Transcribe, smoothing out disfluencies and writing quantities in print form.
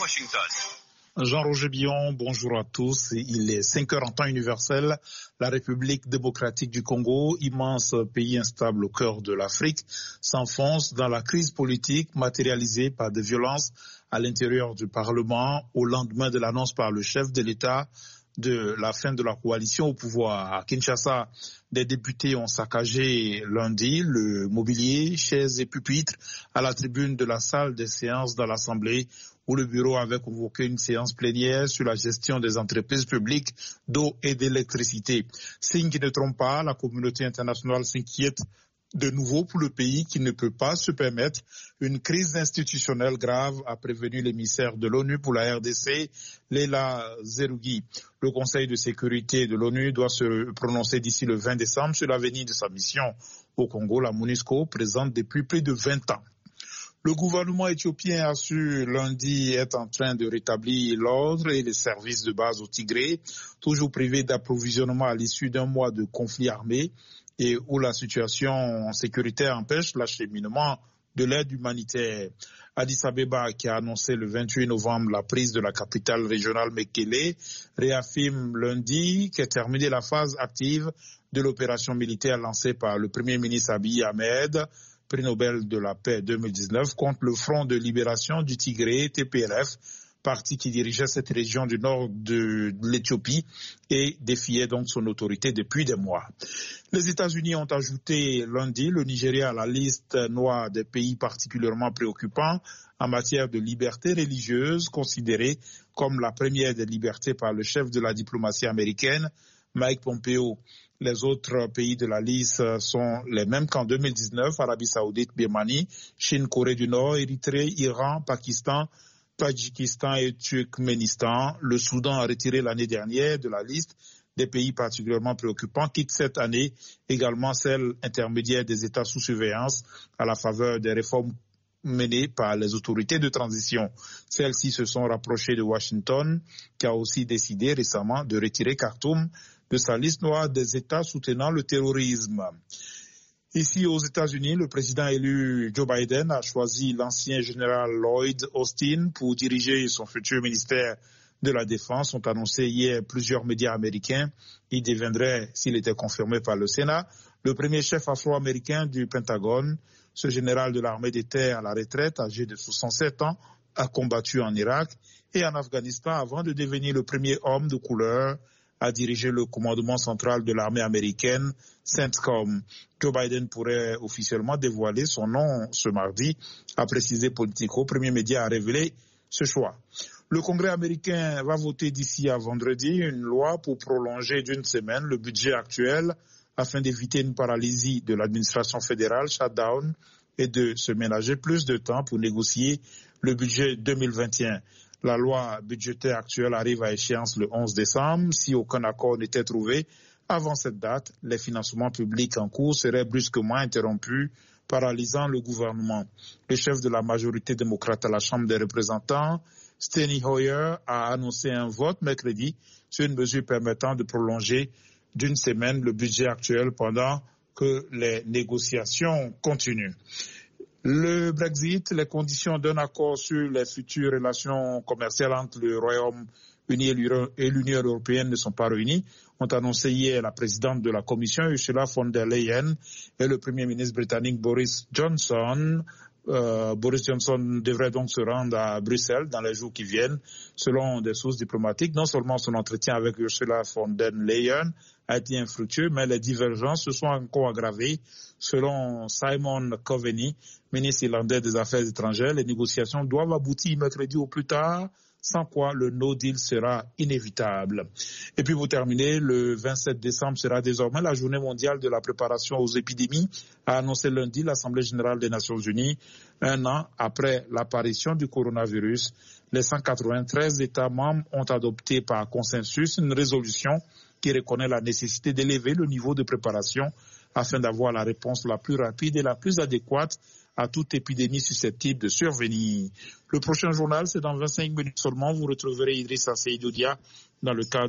Washington. Jean-Roger Billon, bonjour à tous. Il est 5 heures en temps universel. La République démocratique du Congo, immense pays instable au cœur de l'Afrique, s'enfonce dans la crise politique matérialisée par des violences à l'intérieur du Parlement au lendemain de l'annonce par le chef de l'État de la fin de la coalition au pouvoir. À Kinshasa, des députés ont saccagé lundi le mobilier, chaises et pupitres à la tribune de la salle des séances dans l'Assemblée où le bureau avait convoqué une séance plénière sur la gestion des entreprises publiques d'eau et d'électricité. Signe qui ne trompe pas, la communauté internationale s'inquiète de nouveau pour le pays qui ne peut pas se permettre une crise institutionnelle grave, a prévenu l'émissaire de l'ONU pour la RDC, Leila Zerougui. Le Conseil de sécurité de l'ONU doit se prononcer d'ici le 20 décembre sur l'avenir de sa mission au Congo, la MONUSCO, présente depuis plus de 20 ans. Le gouvernement éthiopien a su lundi être en train de rétablir l'ordre et les services de base au Tigré, toujours privés d'approvisionnement à l'issue d'un mois de conflit armé et où la situation sécuritaire empêche l'acheminement de l'aide humanitaire. Addis Abeba, qui a annoncé le 28 novembre la prise de la capitale régionale Mekele, réaffirme lundi qu'est terminée la phase active de l'opération militaire lancée par le Premier ministre Abiy Ahmed, prix Nobel de la paix 2019, contre le Front de libération du Tigré, TPLF, parti qui dirigeait cette région du nord de l'Éthiopie et défiait donc son autorité depuis des mois. Les États-Unis ont ajouté lundi le Nigeria à la liste noire des pays particulièrement préoccupants en matière de liberté religieuse, considérée comme la première des libertés par le chef de la diplomatie américaine, Mike Pompeo. Les autres pays de la liste sont les mêmes qu'en 2019, Arabie Saoudite, Birmanie, Chine, Corée du Nord, Érythrée, Iran, Pakistan, Tadjikistan et Turkménistan. Le Soudan a retiré l'année dernière de la liste des pays particulièrement préoccupants, quitte cette année également celle intermédiaire des États sous surveillance à la faveur des réformes menées par les autorités de transition. Celles-ci se sont rapprochées de Washington, qui a aussi décidé récemment de retirer Khartoum de sa liste noire des États soutenant le terrorisme. Ici aux États-Unis, le président élu Joe Biden a choisi l'ancien général Lloyd Austin pour diriger son futur ministère de la Défense. Ont annoncé hier plusieurs médias américains. Il deviendrait, s'il était confirmé par le Sénat, le premier chef afro-américain du Pentagone. Ce général de l'armée des terres à la retraite, âgé de 67 ans, a combattu en Irak et en Afghanistan avant de devenir le premier homme de couleur à diriger le commandement central de l'armée américaine, CENTCOM. Joe Biden pourrait officiellement dévoiler son nom ce mardi, a précisé Politico. Premier média a révélé ce choix. Le Congrès américain va voter d'ici à vendredi une loi pour prolonger d'une semaine le budget actuel afin d'éviter une paralysie de l'administration fédérale, shutdown, et de se ménager plus de temps pour négocier le budget 2021. La loi budgétaire actuelle arrive à échéance le 11 décembre. Si aucun accord n'était trouvé avant cette date, les financements publics en cours seraient brusquement interrompus, paralysant le gouvernement. Le chef de la majorité démocrate à la Chambre des représentants, Steny Hoyer, a annoncé un vote mercredi sur une mesure permettant de prolonger d'une semaine le budget actuel pendant que les négociations continuent. Le Brexit, les conditions d'un accord sur les futures relations commerciales entre le Royaume-Uni et l'Union européenne ne sont pas réunies, ont annoncé hier la présidente de la Commission, Ursula von der Leyen, et le Premier ministre britannique Boris Johnson. Boris Johnson devrait donc se rendre à Bruxelles dans les jours qui viennent. Selon des sources diplomatiques, non seulement son entretien avec Ursula von der Leyen a été infructueux, mais les divergences se sont encore aggravées. Selon Simon Coveney, ministre irlandais des Affaires étrangères, les négociations doivent aboutir mercredi au plus tard, sans quoi le no deal sera inévitable. Et puis pour terminer, le 27 décembre sera désormais la journée mondiale de la préparation aux épidémies, a annoncé lundi l'Assemblée générale des Nations unies. Un an après l'apparition du coronavirus, les 193 États membres ont adopté par consensus une résolution qui reconnaît la nécessité d'élever le niveau de préparation afin d'avoir la réponse la plus rapide et la plus adéquate à toute épidémie susceptible de survenir. Le prochain journal, c'est dans 25 minutes seulement. Vous retrouverez Idrissa Seydoudia dans le cadre